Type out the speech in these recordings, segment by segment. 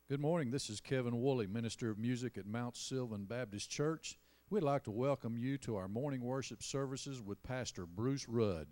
Good morning. This is Kevin Woolley, Minister of Music at Mount Sylvan Baptist Church. We'd like to welcome you to our morning worship services with Pastor Bruce Rudd.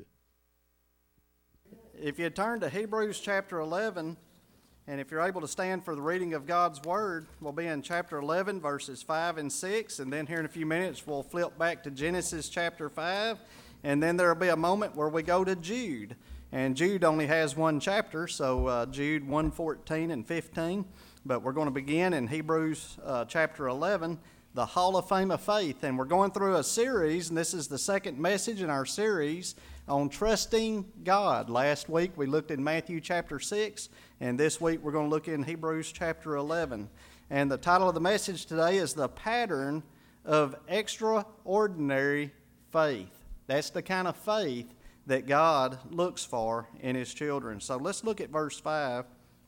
If you turn to Hebrews chapter 11, and if you're able to stand for the reading of God's Word, we'll be in chapter 11, verses 5 and 6, and then here in a few minutes we'll flip back to Genesis chapter 5, and then there'll be a moment where we go to Jude. And Jude only has one chapter, so Jude 1:14 and 15. But we're going to begin in Hebrews chapter 11, the Hall of Fame of Faith. And we're going through a series, and this is the second message in our series on trusting God. Last week we looked in Matthew chapter 6, and this week we're going to look in Hebrews chapter 11. And the title of the message today is The Pattern of Extraordinary Faith. That's the kind of faith that God looks for in His children. So let's look at verse 5.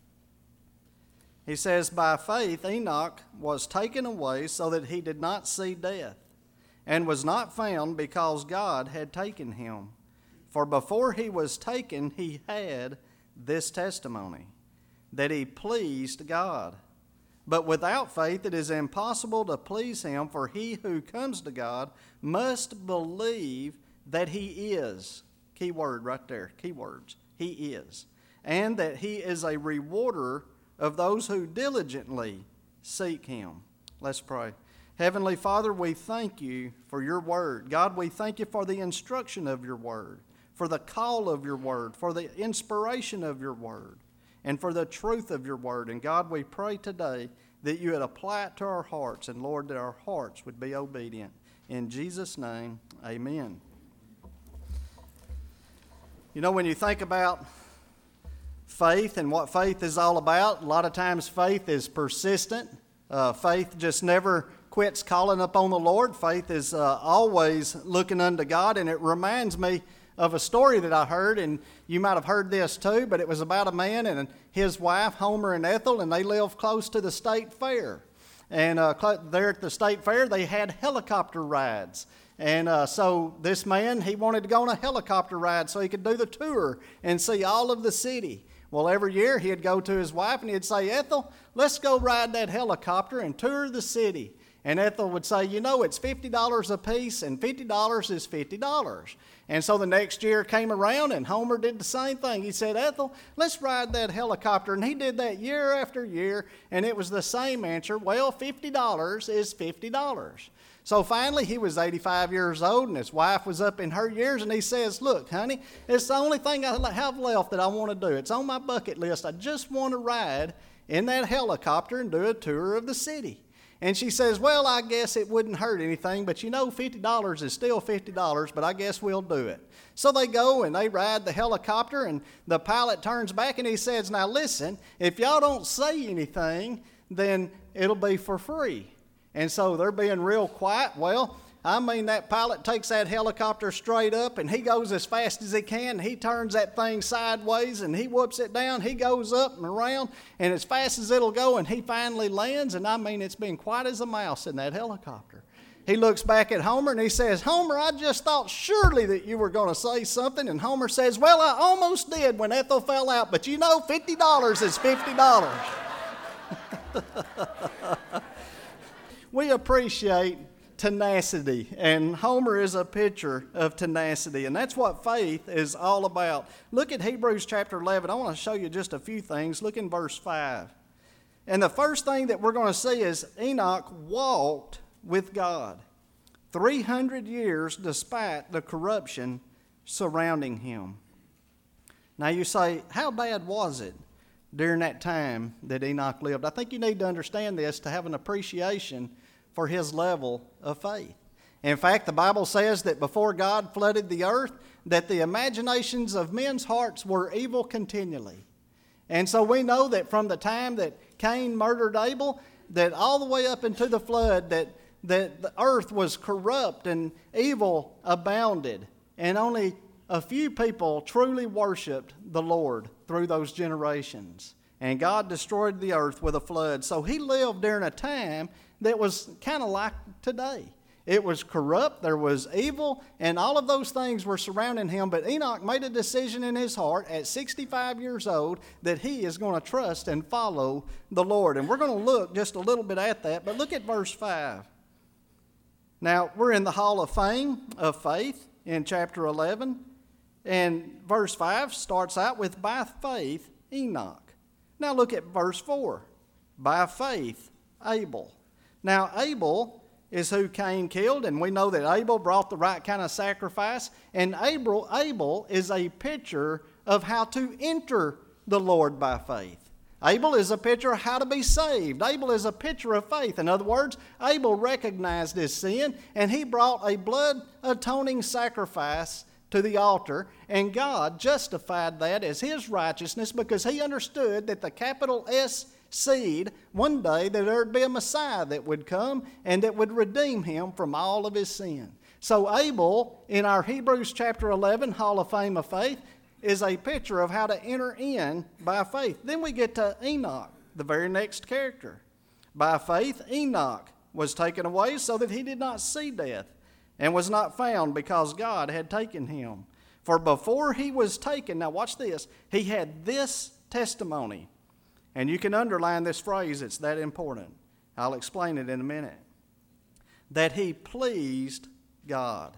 He says, "By faith Enoch was taken away so that he did not see death, and was not found because God had taken him. For before he was taken, he had this testimony, that he pleased God. But without faith it is impossible to please him, for he who comes to God must believe that he is." Key word right there, key words. He is. "And that he is a rewarder of those who diligently seek him." Let's pray. Heavenly Father, we thank you for your word. God, we thank you for the instruction of your word, for the call of your word, for the inspiration of your word, and for the truth of your word. And God, we pray today that you would apply it to our hearts, and Lord, that our hearts would be obedient. In Jesus' name, amen. You know, when you think about faith and what faith is all about, a lot of times faith is persistent. Faith just never quits calling upon the Lord. Faith is always looking unto God. And it reminds me of a story that I heard, and you might have heard this too, but it was about a man and his wife, Homer and Ethel, and they lived close to the state fair. And there at the state fair, they had helicopter rides. And so this man, he wanted to go on a helicopter ride so he could do the tour and see all of the city. Well, every year he'd go to his wife and he'd say, "Ethel, let's go ride that helicopter and tour the city." And Ethel would say, "You know, it's $50 a piece, and $50 is $50. And so the next year came around and Homer did the same thing. He said, "Ethel, let's ride that helicopter." And he did that year after year, and it was the same answer. Well, $50 is $50. So finally, he was 85 years old, and his wife was up in her years, and he says, "Look, honey, it's the only thing I have left that I want to do. It's on my bucket list. I just want to ride in that helicopter and do a tour of the city." And she says, "Well, I guess it wouldn't hurt anything, but you know, $50 is still $50, but I guess we'll do it." So they go and they ride the helicopter, and the pilot turns back and he says, "Now listen, if y'all don't say anything, then it'll be for free." And so they're being real quiet. Well, I mean, that pilot takes that helicopter straight up, and he goes as fast as he can. He turns that thing sideways, and he whoops it down. He goes up and around, and as fast as it'll go, and he finally lands. And I mean, it's been quiet as a mouse in that helicopter. He looks back at Homer, and he says, "Homer, I just thought surely that you were going to say something." And Homer says, "Well, I almost did when Ethel fell out, but you know, $50 is $50. We appreciate tenacity, and Homer is a picture of tenacity, and that's what faith is all about. Look at Hebrews chapter 11. I want to show you just a few things. Look in verse 5. And the first thing that we're going to see is Enoch walked with God 300 years despite the corruption surrounding him. Now you say, how bad was it during that time that Enoch lived? I think you need to understand this to have an appreciation for his level of faith. In fact, the Bible says that before God flooded the earth, that the imaginations of men's hearts were evil continually. And so we know that from the time that Cain murdered Abel, that all the way up into the flood, that the earth was corrupt and evil abounded. And only a few people truly worshiped the Lord through those generations. And God destroyed the earth with a flood. So he lived during a time that was kind of like today. It was corrupt, there was evil, and all of those things were surrounding him. But Enoch made a decision in his heart at 65 years old that he is going to trust and follow the Lord. And we're going to look just a little bit at that, but look at verse 5. Now, we're in the Hall of Fame of Faith in chapter 11, and verse 5 starts out with, by faith, Enoch. Now look at verse 4. By faith, Abel. Now, Abel is who Cain killed, and we know that Abel brought the right kind of sacrifice, and Abel is a picture of how to enter the Lord by faith. Abel is a picture of how to be saved. Abel is a picture of faith. In other words, Abel recognized his sin, and he brought a blood-atoning sacrifice to the altar, and God justified that as his righteousness because he understood that the capital S seed, one day that there would be a Messiah that would come and that would redeem him from all of his sin. So Abel, in our Hebrews chapter 11 Hall of Fame of Faith, is a picture of how to enter in by faith. Then we get to Enoch, the very next character. By faith, Enoch was taken away so that he did not see death, and was not found because God had taken him. For before he was taken, now watch this, he had this testimony. And you can underline this phrase, it's that important. I'll explain it in a minute. That he pleased God.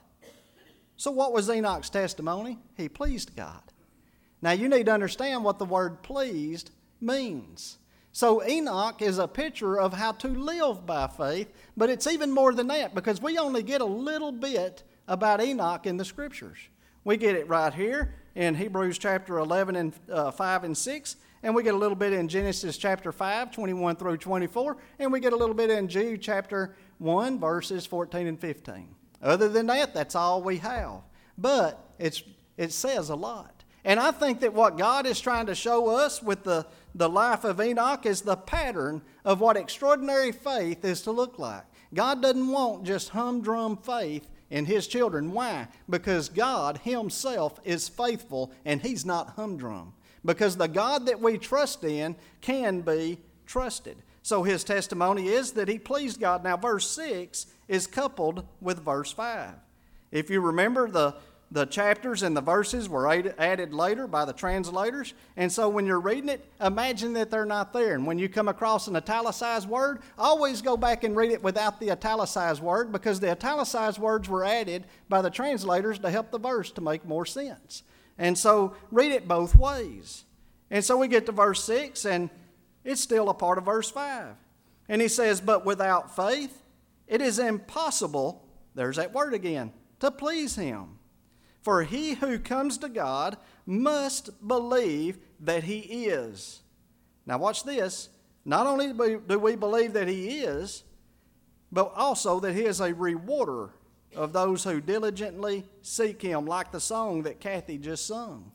So what was Enoch's testimony? He pleased God. Now you need to understand what the word pleased means. So Enoch is a picture of how to live by faith, but it's even more than that because we only get a little bit about Enoch in the Scriptures. We get it right here in Hebrews chapter 11 and 5 and 6, and we get a little bit in Genesis chapter 5, 21 through 24, and we get a little bit in Jude chapter 1, verses 14 and 15. Other than that, that's all we have. But it says a lot. And I think that what God is trying to show us with the life of Enoch is the pattern of what extraordinary faith is to look like. God doesn't want just humdrum faith in his children. Why? Because God himself is faithful and he's not humdrum. Because the God that we trust in can be trusted. So his testimony is that he pleased God. Now verse 6 is coupled with verse 5. If you remember, the chapters and the verses were added later by the translators. And so when you're reading it, imagine that they're not there. And when you come across an italicized word, always go back and read it without the italicized word because the italicized words were added by the translators to help the verse to make more sense. And so read it both ways. And so we get to verse 6 and it's still a part of verse 5. And he says, but without faith, it is impossible, there's that word again, to please him. For he who comes to God must believe that he is. Now watch this. Not only do we believe that he is, but also that he is a rewarder of those who diligently seek him, like the song that Kathy just sung.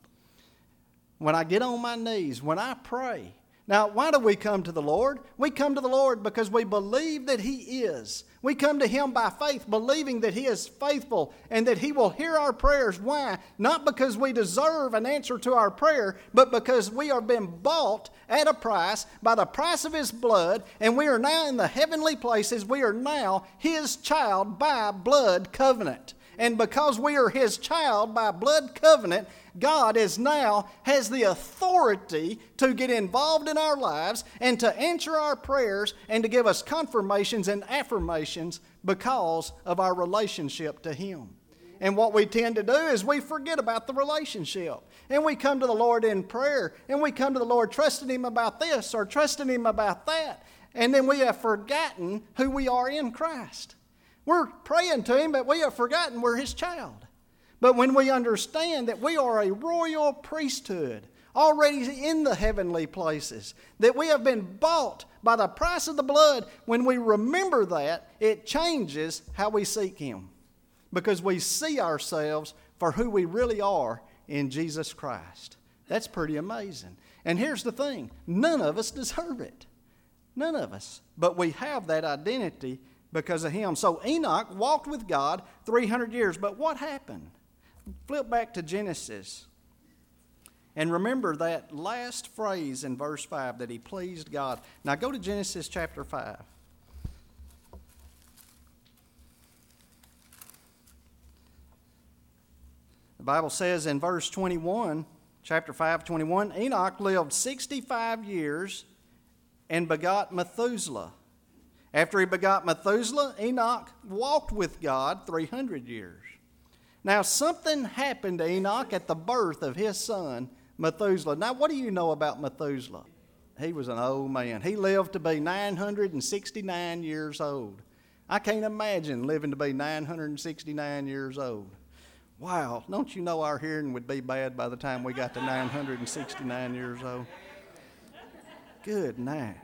When I get on my knees, when I pray. Now, why do we come to the Lord? We come to the Lord because we believe that he is. We come to him by faith, believing that he is faithful and that he will hear our prayers. Why? Not because we deserve an answer to our prayer, but because we are being bought at a price by the price of his blood, and we are now in the heavenly places. We are now his child by blood covenant. And because we are his child by blood covenant, God has the authority to get involved in our lives and to answer our prayers and to give us confirmations and affirmations because of our relationship to him. And what we tend to do is we forget about the relationship. And we come to the Lord in prayer, and we come to the Lord trusting him about this or trusting him about that. And then we have forgotten who we are in Christ. We're praying to him, but we have forgotten we're his child. But when we understand that we are a royal priesthood, already in the heavenly places, that we have been bought by the price of the blood, when we remember that, it changes how we seek him. Because we see ourselves for who we really are in Jesus Christ. That's pretty amazing. And here's the thing, none of us deserve it. None of us. But we have that identity because of him. So Enoch walked with God 300 years. But what happened? Flip back to Genesis. And remember that last phrase in verse 5 that he pleased God. Now go to Genesis chapter 5. The Bible says in verse 21, chapter 5:21, Enoch lived 65 years and begot Methuselah. After he begot Methuselah, Enoch walked with God 300 years. Now, something happened to Enoch at the birth of his son, Methuselah. Now, what do you know about Methuselah? He was an old man. He lived to be 969 years old. I can't imagine living to be 969 years old. Wow, don't you know our hearing would be bad by the time we got to 969 years old? Good night.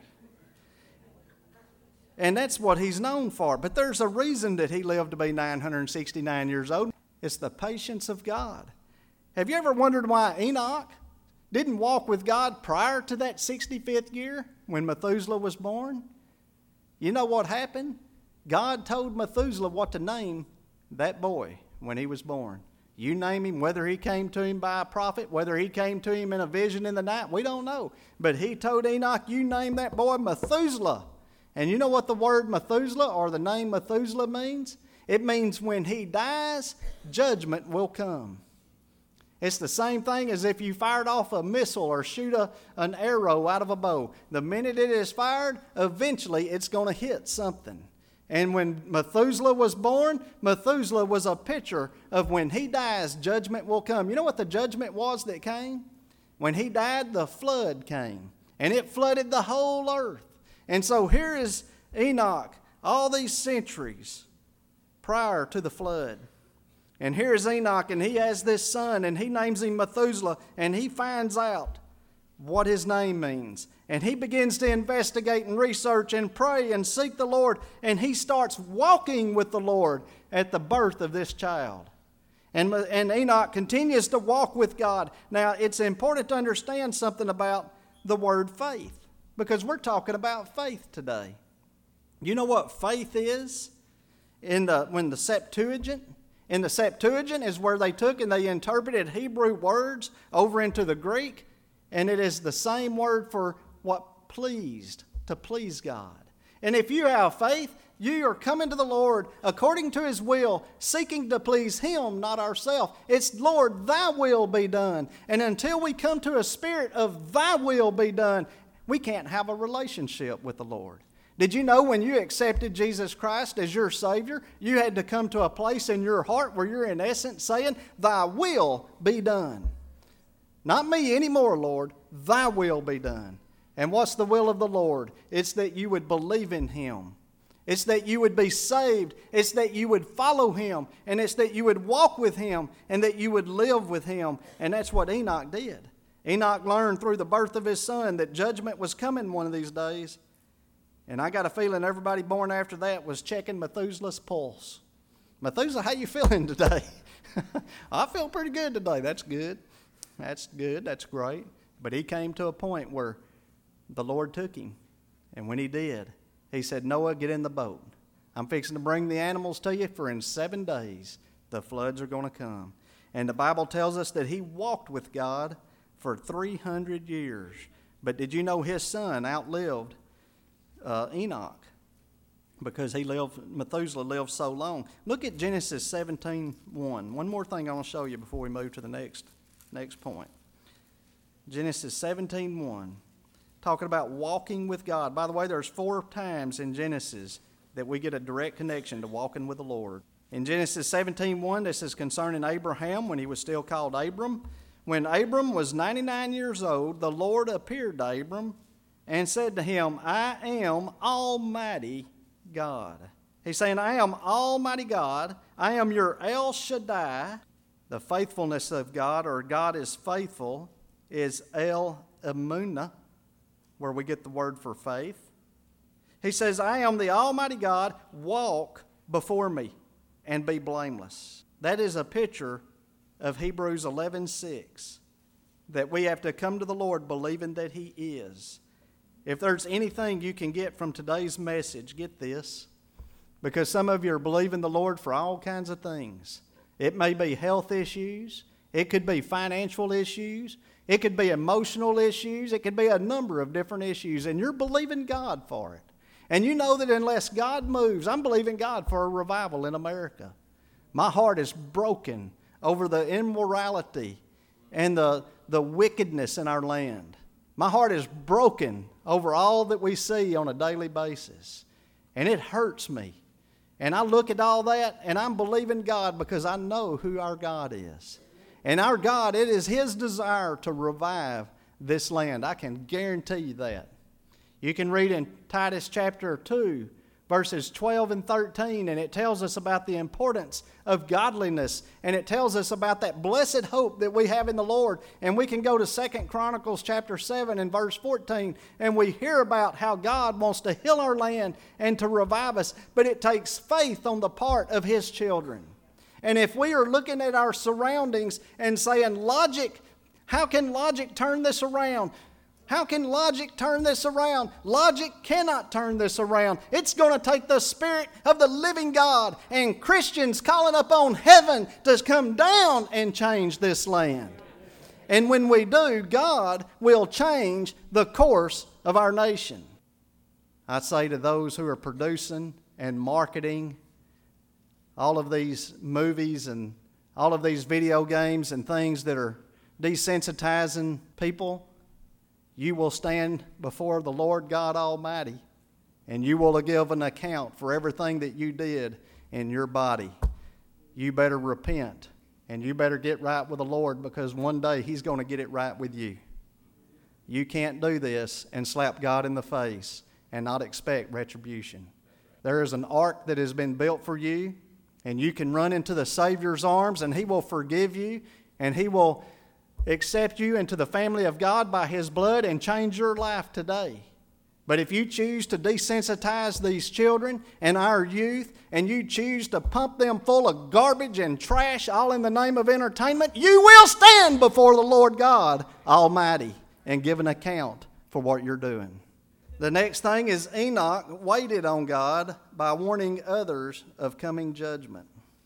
And that's what he's known for. But there's a reason that he lived to be 969 years old. It's the patience of God. Have you ever wondered why Enoch didn't walk with God prior to that 65th year when Methuselah was born? You know what happened? God told Methuselah what to name that boy when he was born. You name him, whether he came to him by a prophet, whether he came to him in a vision in the night, we don't know. But he told Enoch, you name that boy Methuselah. And you know what the word Methuselah or the name Methuselah means? It means when he dies, judgment will come. It's the same thing as if you fired off a missile or shoot an arrow out of a bow. The minute it is fired, eventually it's going to hit something. And when Methuselah was born, Methuselah was a picture of when he dies, judgment will come. You know what the judgment was that came? When he died, the flood came. And it flooded the whole earth. And so here is Enoch, all these centuries prior to the flood. And here's Enoch, and he has this son, and he names him Methuselah, and he finds out what his name means. And he begins to investigate and research and pray and seek the Lord, and he starts walking with the Lord at the birth of this child. And Enoch continues to walk with God. Now, it's important to understand something about the word faith, because we're talking about faith today. You know what faith is? In the Septuagint is where they took and they interpreted Hebrew words over into the Greek, and it is the same word for what pleased, to please God. And if you have faith, you are coming to the Lord according to His will, seeking to please Him, not ourselves. It's, Lord, Thy will be done. And until we come to a spirit of Thy will be done, we can't have a relationship with the Lord. Did you know when you accepted Jesus Christ as your Savior, you had to come to a place in your heart where you're in essence saying, Thy will be done. Not me anymore, Lord. Thy will be done. And what's the will of the Lord? It's that you would believe in Him. It's that you would be saved. It's that you would follow Him. And it's that you would walk with Him and that you would live with Him. And that's what Enoch did. Enoch learned through the birth of his son that judgment was coming one of these days. And I got a feeling everybody born after that was checking Methuselah's pulse. Methuselah, how you feeling today? I feel pretty good today. That's good. That's good. That's great. But he came to a point where the Lord took him. And when He did, He said, Noah, get in the boat. I'm fixing to bring the animals to you, for in 7 days the floods are going to come. And the Bible tells us that he walked with God for 300 years. But did you know his son outlived Enoch? Because Methuselah lived so long. Look at Genesis 17:1. One more thing I want to show you before we move to the next point. Genesis 17:1. Talking about walking with God. By the way, there's 4 times in Genesis that we get a direct connection to walking with the Lord. In Genesis 17:1, this is concerning Abraham when he was still called Abram. When Abram was 99 years old, the Lord appeared to Abram and said to him, I am Almighty God. He's saying, I am Almighty God. I am your El Shaddai. The faithfulness of God, or God is faithful, is El Emunah, where we get the word for faith. He says, I am the Almighty God. Walk before me and be blameless. That is a picture of Hebrews 11:6, that we have to come to the Lord believing that He is. If there's anything you can get from today's message, get this. Because some of you are believing the Lord for all kinds of things. It may be health issues. It could be financial issues. It could be emotional issues. It could be a number of different issues. And you're believing God for it. And you know that unless God moves, I'm believing God for a revival in America. My heart is broken over the immorality and the wickedness in our land. My heart is broken over all that we see on a daily basis. And it hurts me. And I look at all that and I'm believing God because I know who our God is. And our God, it is His desire to revive this land. I can guarantee you that. You can read in Titus chapter 2, verses 12 and 13, and it tells us about the importance of godliness, and it tells us about that blessed hope that we have in the Lord. And we can go to 2 Chronicles chapter 7 and verse 14, and we hear about how God wants to heal our land and to revive us, but it takes faith on the part of His children. And if we are looking at our surroundings and saying, logic, how can logic turn this around? How can logic turn this around? Logic cannot turn this around. It's going to take the Spirit of the living God and Christians calling upon heaven to come down and change this land. And when we do, God will change the course of our nation. I say to those who are producing and marketing all of these movies and all of these video games and things that are desensitizing people, you will stand before the Lord God Almighty, and you will give an account for everything that you did in your body. You better repent, and you better get right with the Lord, because one day He's going to get it right with you. You can't do this and slap God in the face and not expect retribution. There is an ark that has been built for you, and you can run into the Savior's arms, and He will forgive you, and He will accept you into the family of God by His blood and change your life today. But if you choose to desensitize these children and our youth, and you choose to pump them full of garbage and trash, all in the name of entertainment, you will stand before the Lord God Almighty and give an account for what you're doing. The next thing is Enoch waited on God by warning others of coming judgment.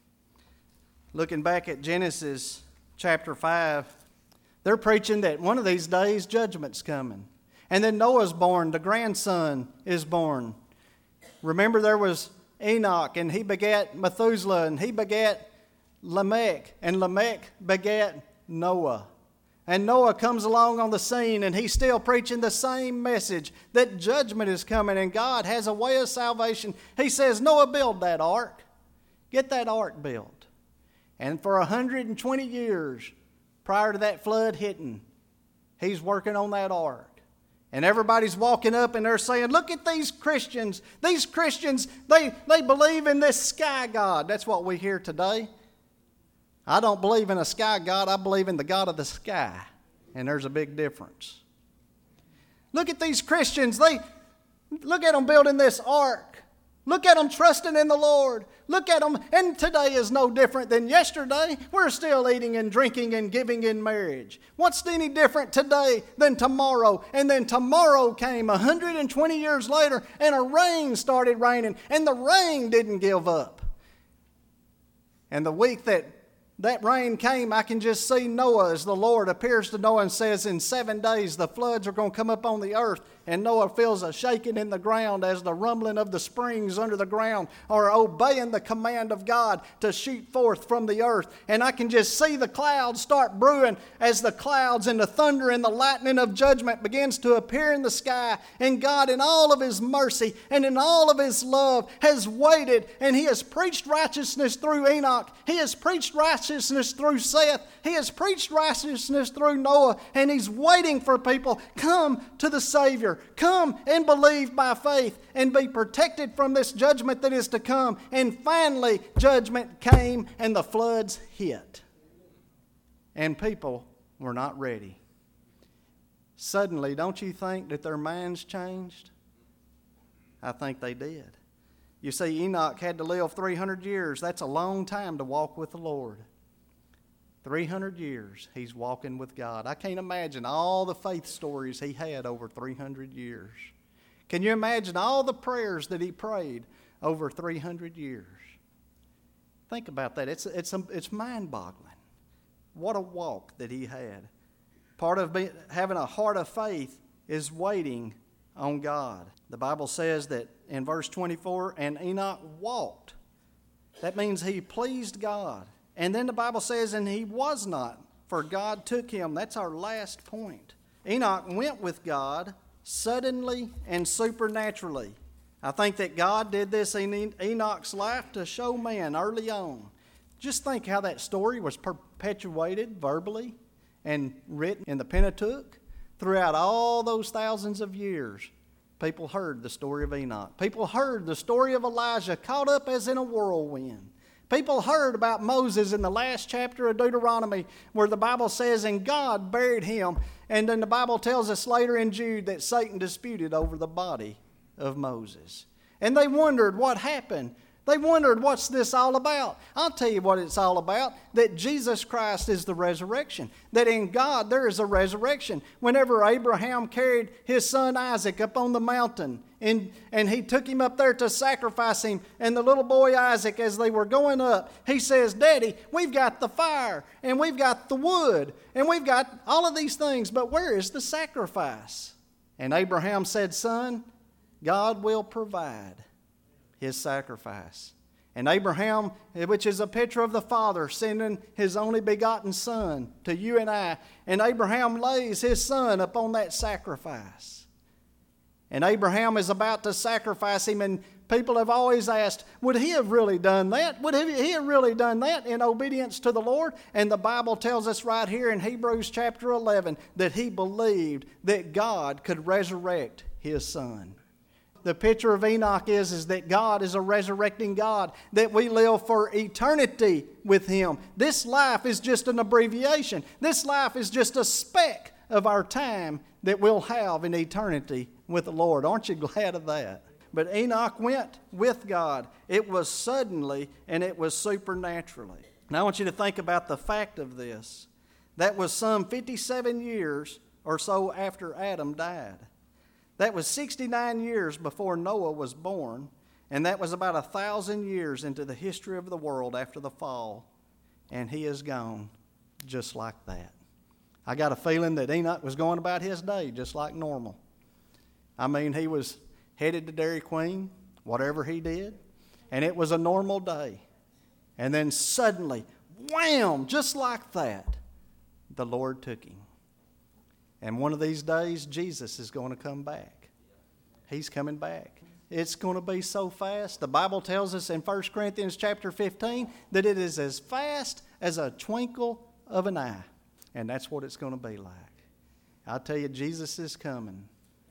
Looking back at Genesis chapter 5, they're preaching that one of these days judgment's coming. And then Noah's born, the grandson is born. Remember, there was Enoch, and he begat Methuselah, and he begat Lamech, and Lamech begat Noah. And Noah comes along on the scene, and he's still preaching the same message, that judgment is coming and God has a way of salvation. He says, Noah, build that ark. Get that ark built. And for 120 years prior to that flood hitting, he's working on that ark. And everybody's walking up and they're saying, look at these Christians. These Christians, they believe in this sky God. That's what we hear today. I don't believe in a sky God. I believe in the God of the sky. And there's a big difference. Look at these Christians. Look at them building this ark. Look at them trusting in the Lord. Look at them. And today is no different than yesterday. We're still eating and drinking and giving in marriage. What's any different today than tomorrow? And then tomorrow came 120 years later, and a rain started raining, and the rain didn't give up. And the week that rain came, I can just see Noah as the Lord appears to Noah and says, in 7 days the floods are going to come up on the earth. And Noah feels a shaking in the ground as the rumbling of the springs under the ground are obeying the command of God to shoot forth from the earth. And I can just see the clouds start brewing as the clouds and the thunder and the lightning of judgment begins to appear in the sky. And God, in all of His mercy and in all of His love, has waited, and He has preached righteousness through Enoch. He has preached righteousness through Seth. He has preached righteousness through Noah. And He's waiting for people. Come to the Savior. Come and believe by faith and be protected from this judgment that is to come. And finally, judgment came and the floods hit. And people were not ready. Suddenly, don't you think that their minds changed? I think they did. You see, Enoch had to live 300 years. That's a long time to walk with the Lord. 300 years he's walking with God. I can't imagine all the faith stories he had over 300 years. Can you imagine all the prayers that he prayed over 300 years? Think about that. It's mind-boggling. What a walk that he had. Part of having a heart of faith is waiting on God. The Bible says that in verse 24, and Enoch walked. That means he pleased God. And then the Bible says, and he was not, for God took him. That's our last point. Enoch went with God suddenly and supernaturally. I think that God did this in Enoch's life to show man early on. Just think how that story was perpetuated verbally and written in the Pentateuch. Throughout all those thousands of years, people heard the story of Enoch. People heard the story of Elijah caught up as in a whirlwind. People heard about Moses in the last chapter of Deuteronomy where the Bible says, and God buried him. And then the Bible tells us later in Jude that Satan disputed over the body of Moses. And they wondered what happened. They wondered, what's this all about? I'll tell you what it's all about, that Jesus Christ is the resurrection, that in God there is a resurrection. Whenever Abraham carried his son Isaac up on the mountain, and he took him up there to sacrifice him, and the little boy Isaac, as they were going up, he says, Daddy, we've got the fire, and we've got the wood, and we've got all of these things, but where is the sacrifice? And Abraham said, Son, God will provide his sacrifice. And Abraham, which is a picture of the Father, sending his only begotten Son to you and I. And Abraham lays his son upon that sacrifice. And Abraham is about to sacrifice him, and people have always asked, would he have really done that? Would he have really done that in obedience to the Lord? And the Bible tells us right here in Hebrews chapter 11 that he believed that God could resurrect his son. The picture of Enoch is that God is a resurrecting God, that we live for eternity with him. This life is just an abbreviation. This life is just a speck of our time that we'll have in eternity with the Lord. Aren't you glad of that? But Enoch went with God. It was suddenly and it was supernaturally. Now I want you to think about the fact of this. That was some 57 years or so after Adam died. That was 69 years before Noah was born, and that was about 1,000 years into the history of the world after the fall, and he is gone just like that. I got a feeling that Enoch was going about his day just like normal. I mean, he was headed to Dairy Queen, whatever he did, and it was a normal day. And then suddenly, wham, just like that, the Lord took him. And one of these days, Jesus is going to come back. He's coming back. It's going to be so fast. The Bible tells us in 1 Corinthians chapter 15 that it is as fast as a twinkle of an eye. And that's what it's going to be like. I tell you, Jesus is coming.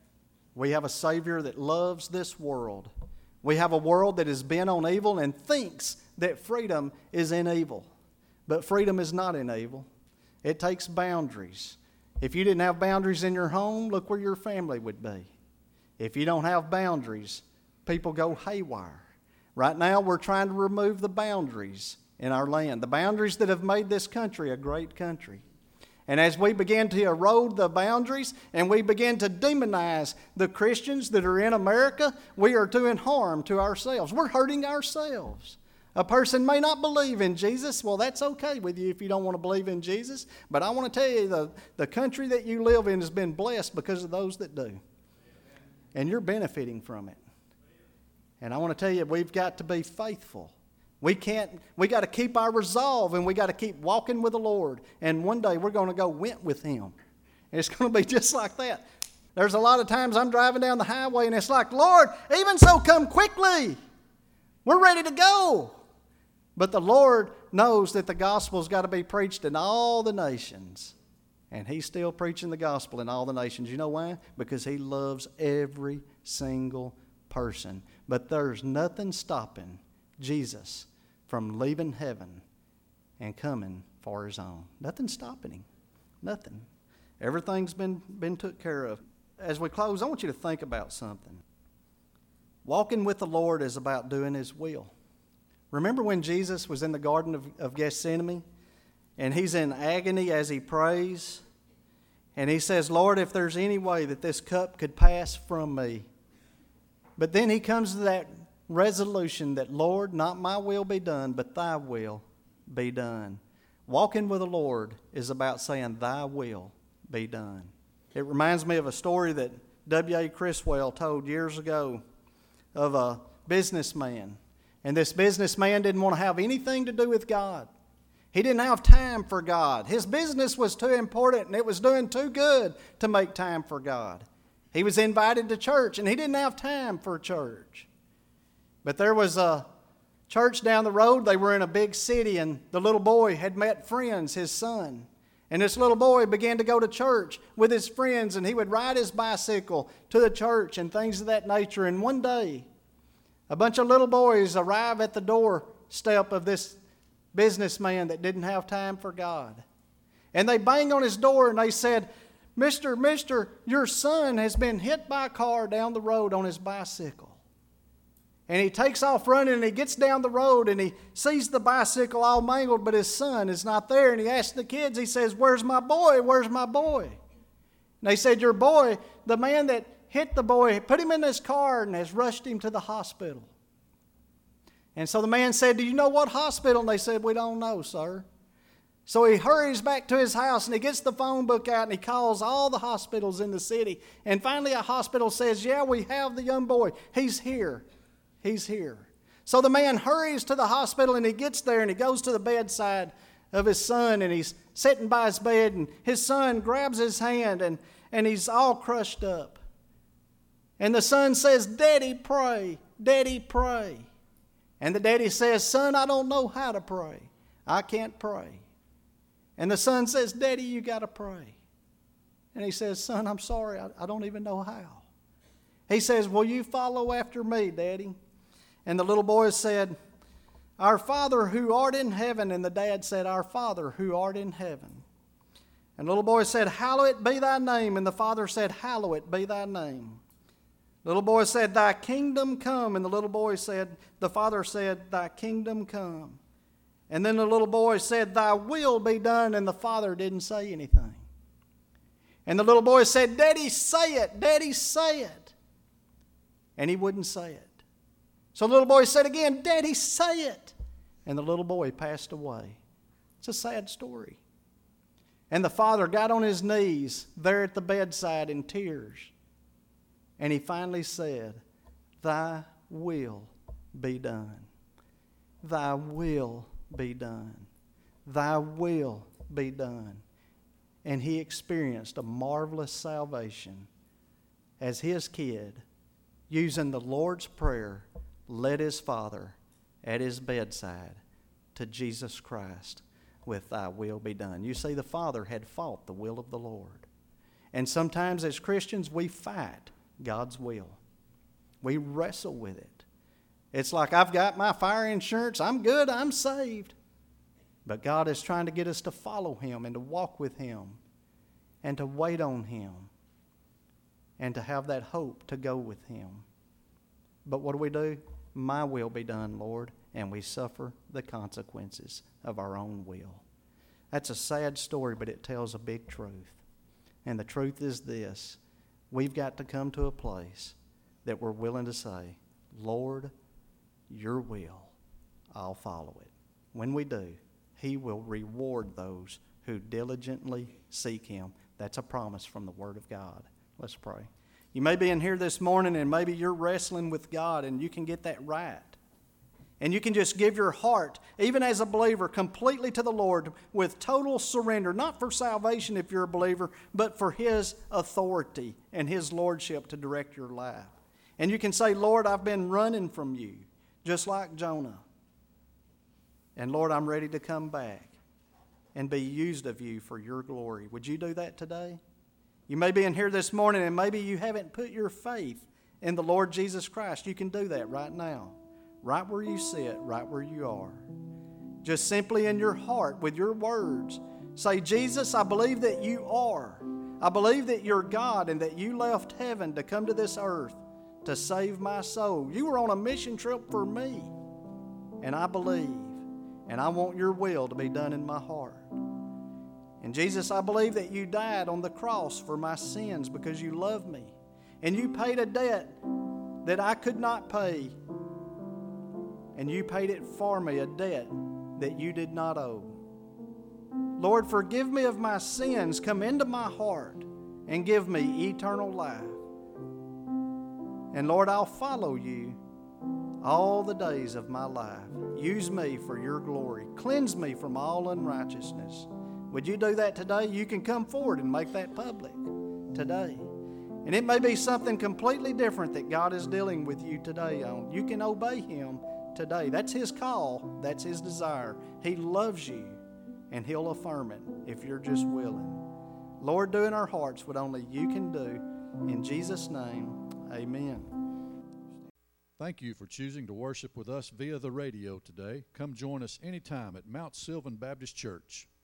We have a Savior that loves this world. We have a world that is bent on evil and thinks that freedom is in evil. But freedom is not in evil. It takes boundaries. If you didn't have boundaries in your home, look where your family would be. If you don't have boundaries, people go haywire. Right now, we're trying to remove the boundaries in our land, the boundaries that have made this country a great country. And as we begin to erode the boundaries and we begin to demonize the Christians that are in America, we are doing harm to ourselves. We're hurting ourselves. A person may not believe in Jesus. Well, that's okay with you if you don't want to believe in Jesus. But I want to tell you, the country that you live in has been blessed because of those that do. And you're benefiting from it. And I want to tell you, we've got to be faithful. We got to keep our resolve, and we got to keep walking with the Lord. And one day we're going to go went with him. And it's going to be just like that. There's a lot of times I'm driving down the highway and it's like, Lord, even so come quickly. We're ready to go. But the Lord knows that the gospel's got to be preached in all the nations. And he's still preaching the gospel in all the nations. You know why? Because he loves every single person. But there's nothing stopping Jesus from leaving heaven and coming for his own. Nothing stopping him. Nothing. Everything's been took care of. As we close, I want you to think about something. Walking with the Lord is about doing his will. Remember when Jesus was in the Garden of Gethsemane and he's in agony as he prays and he says, Lord, if there's any way that this cup could pass from me. But then he comes to that resolution that, Lord, not my will be done, but thy will be done. Walking with the Lord is about saying, thy will be done. It reminds me of a story that W.A. Criswell told years ago of a businessman. And this businessman didn't want to have anything to do with God. He didn't have time for God. His business was too important and it was doing too good to make time for God. He was invited to church and he didn't have time for church. But there was a church down the road. They were in a big city and the little boy had met friends, his son. And this little boy began to go to church with his friends and he would ride his bicycle to the church and things of that nature. And one day, a bunch of little boys arrive at the doorstep of this businessman that didn't have time for God. And they banged on his door and they said, Mister, your son has been hit by a car down the road on his bicycle. And he takes off running and he gets down the road and he sees the bicycle all mangled, but his son is not there. And he asks the kids, he says, where's my boy? Where's my boy? And they said, your boy, the man that hit the boy, put him in this car and has rushed him to the hospital. And so the man said, do you know what hospital? And they said, we don't know, sir. So he hurries back to his house and he gets the phone book out and he calls all the hospitals in the city. And finally a hospital says, yeah, we have the young boy. He's here. He's here. So the man hurries to the hospital and he gets there and he goes to the bedside of his son and he's sitting by his bed and his son grabs his hand and he's all crushed up. And the son says, Daddy, pray. Daddy, pray. And the daddy says, son, I don't know how to pray. I can't pray. And the son says, Daddy, you got to pray. And he says, son, I'm sorry. I don't even know how. He says, will you follow after me, Daddy? And the little boy said, our Father who art in heaven. And the dad said, our Father who art in heaven. And the little boy said, hallowed be thy name. And the father said, hallowed be thy name. Little boy said, thy kingdom come. And the father said, thy kingdom come. And then the little boy said, thy will be done. And the father didn't say anything. And the little boy said, Daddy, say it. Daddy, say it. And he wouldn't say it. So the little boy said again, Daddy, say it. And the little boy passed away. It's a sad story. And the father got on his knees there at the bedside in tears. And he finally said, thy will be done. Thy will be done. Thy will be done. And he experienced a marvelous salvation as his kid, using the Lord's Prayer, led his father at his bedside to Jesus Christ with thy will be done. You see, the father had fought the will of the Lord. And sometimes as Christians, we fight God's will. We wrestle with it. It's like, I've got my fire insurance. I'm good. I'm saved. But God is trying to get us to follow him and to walk with him and to wait on him and to have that hope to go with him. But what do? My will be done, Lord. And we suffer the consequences of our own will. That's a sad story, but it tells a big truth. And the truth is this. We've got to come to a place that we're willing to say, Lord, your will, I'll follow it. When we do, he will reward those who diligently seek him. That's a promise from the Word of God. Let's pray. You may be in here this morning and maybe you're wrestling with God and you can get that right. And you can just give your heart, even as a believer, completely to the Lord with total surrender, not for salvation if you're a believer, but for his authority and his lordship to direct your life. And you can say, Lord, I've been running from you, just like Jonah. And Lord, I'm ready to come back and be used of you for your glory. Would you do that today? You may be in here this morning and maybe you haven't put your faith in the Lord Jesus Christ. You can do that right now, right where you sit, right where you are. Just simply in your heart with your words, say, Jesus, I believe that you are. I believe that you're God and that you left heaven to come to this earth to save my soul. You were on a mission trip for me, and I believe, and I want your will to be done in my heart. And Jesus, I believe that you died on the cross for my sins because you love me. And you paid a debt that I could not pay. And you paid it for me, a debt that you did not owe. Lord, forgive me of my sins. Come into my heart and give me eternal life. And Lord, I'll follow you all the days of my life. Use me for your glory. Cleanse me from all unrighteousness. Would you do that today? You can come forward and make that public today. And it may be something completely different that God is dealing with you today on. You can obey Him today. That's His call. That's His desire. He loves you, and He'll affirm it if you're just willing. Lord, do in our hearts what only you can do. In Jesus' name, amen. Thank you for choosing to worship with us via the radio today. Come join us anytime at Mount Sylvan Baptist Church.